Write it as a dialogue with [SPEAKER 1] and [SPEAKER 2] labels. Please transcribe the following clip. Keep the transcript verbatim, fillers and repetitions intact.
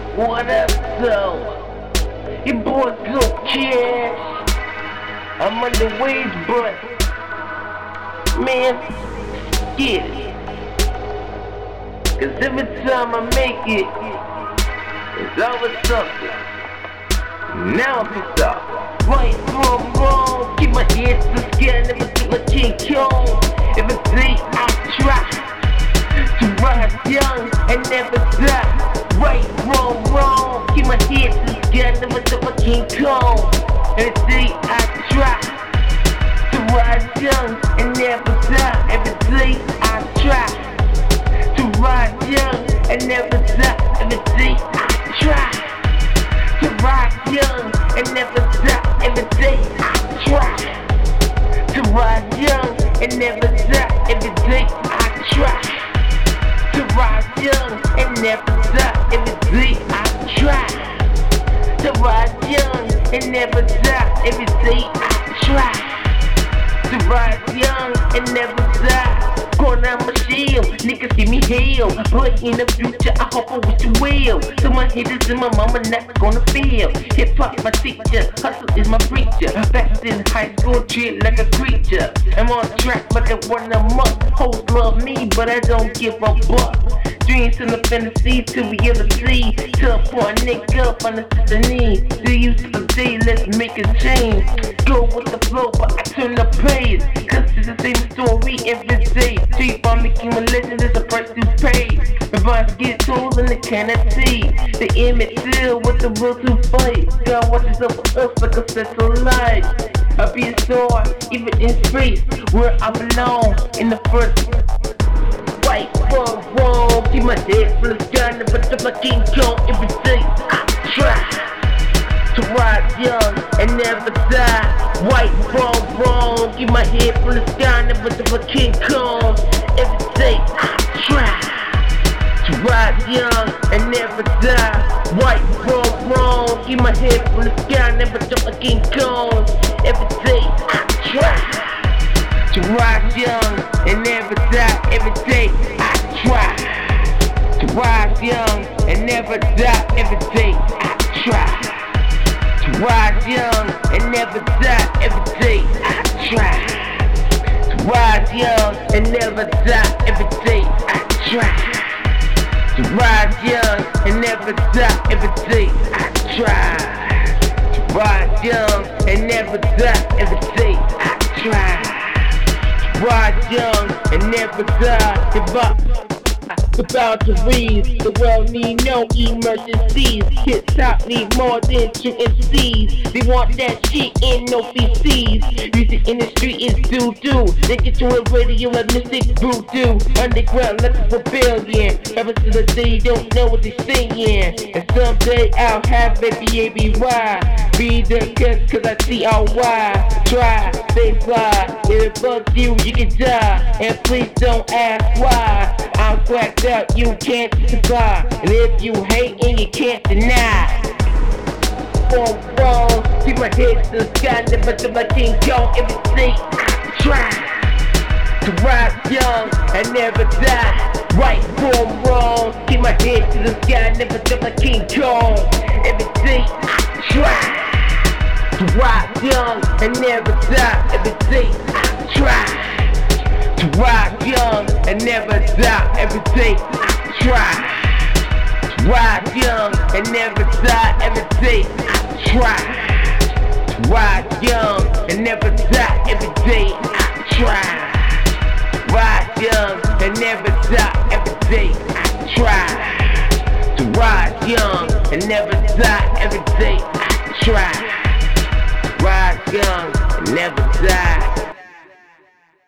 [SPEAKER 1] What up, though? Your boy Go Cash. I'm on the waves, but man, get it. Cause every time I make it, it's always something. Now I'm pissed off. Right from wrong, keep my head to the sky, never do my King Kong. Every day I try to rise young and never die. Right from wrong, keep my head to the sky, never do my King Kong. Every day I try to rise young and never die. Every day I try to rise young and never die. Every day I try to rise young and never die. Every day I try to rise young and never die. Every day I try to rise young and never die. Every day I try to rise young and never die. Every day I try to rise young and never die. Going out my shell, niggas give me hell. But in the future, I hope I wish you well. So my haters and my mama not gonna fail. Hip hop my teacher, hustle is my preacher. Back in high school, treat like a creature. I'm on track like I won a month. Hoes love me, but I don't give a fuck. Dreams and the fantasy to reality. Tough for a nigga on the destiny. The use of the day, let's make a change. Go with the flow, but I turn the page. Cause it's the same story every day. Street by making a legend, there's a price to pay. If I get told, then they cannot see. The image still with the will to fight. God watches over us like a satellite. I'll be a star, even in space, where I belong, in the first. Right from wrong, keep my head full of sky, never touch my King Kong. Every day I try to rise young and never die. Right from wrong, keep my head full of sky, never touch my King Kong. Every day I try to rise young and never die. Right from wrong, keep my head full of sky, never touch my King Kong. Every day I try to rise young and never die. Every day I try to rise young and never die. Every day I try to rise young and never die. Every day I try to rise young and never die. Every day I try to rise young and never die. Every day I try to rise young and never die. Every day I try rise young and never die. If I about to read, the world need no emergencies. Hip hop need more than two M Cs. They want that shit in no P Cs. Music industry is doo-doo. They get you a radio like Mystic Voodoo. Underground like a rebellion. Ever to the day don't know what they saying. And someday I'll have baby A B Y. Be the guest cause I see all why. Try, stay fly. If it bugs you, you can die. And please don't ask why. I'm cracked up, you can't survive. And if you hate and you can't deny. Wrong, wrong, keep my head to the sky, never to my King Kong. Every day I try to rise young and never die. Right, wrong, wrong, keep my head to the sky, never to my King Kong. Every day I try to rise young and never die. Every day I try to rise young and never die. Every day I try to rise young and never die. Every day I try to rise young and never die. Every day I try to rise young and never die. Every day I try to rise young and never die. Every day